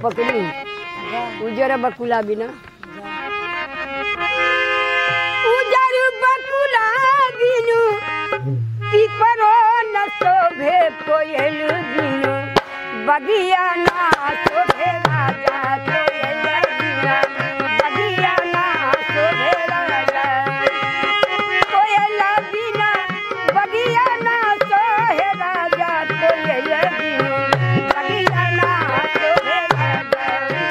पकड़ी उजर बकुला बिना उजर बकुला बिनु पीपरो न शोभे कोयल बिनु बगिया ना शोभे राजा कोयल बिना बगिया ना शोभे राजा कोयल बिना बगिया ना शोभे राजा कोयल बिनु बगिया ना शोभे राजा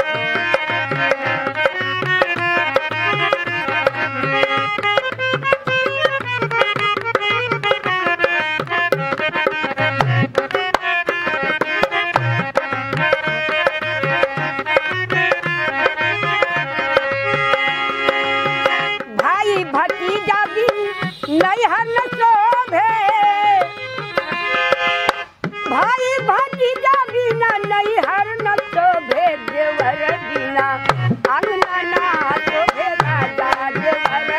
भाई भतीजा बिन नैहर न शोभे भाई भतीजा बिना नैहर न शोभे देवर बिना अंगना ना शोभे राजा देवर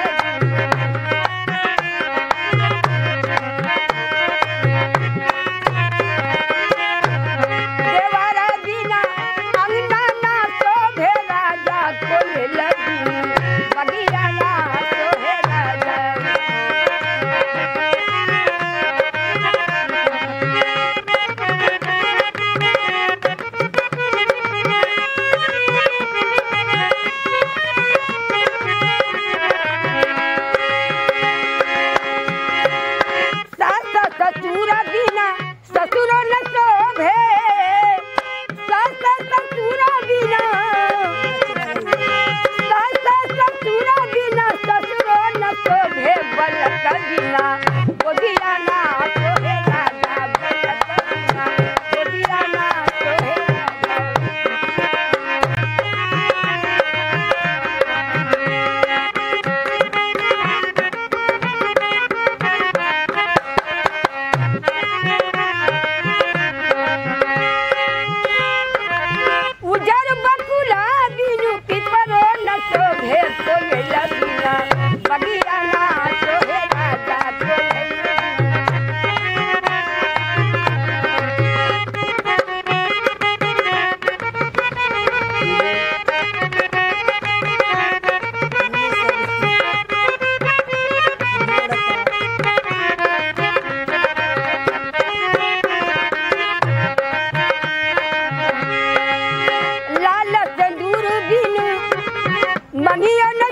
देवर बिना अंगना ना शोभे राजा कोयल बिनु बगिया ना शोभे राजा सास ससुर बिना ससुर न शोभे सास ससुर बिना सास ससुर बिना ससुर न शोभे बलक बिना गोदिया ना शोभे राजा बलक बिना गोदिया ना शोभे राजा उजर बकुला बिनु पीपरो न शोभे कोयल बिना बगिया ना शोभे राजा कोयल लाल सिंदूर बिनु मंगिया न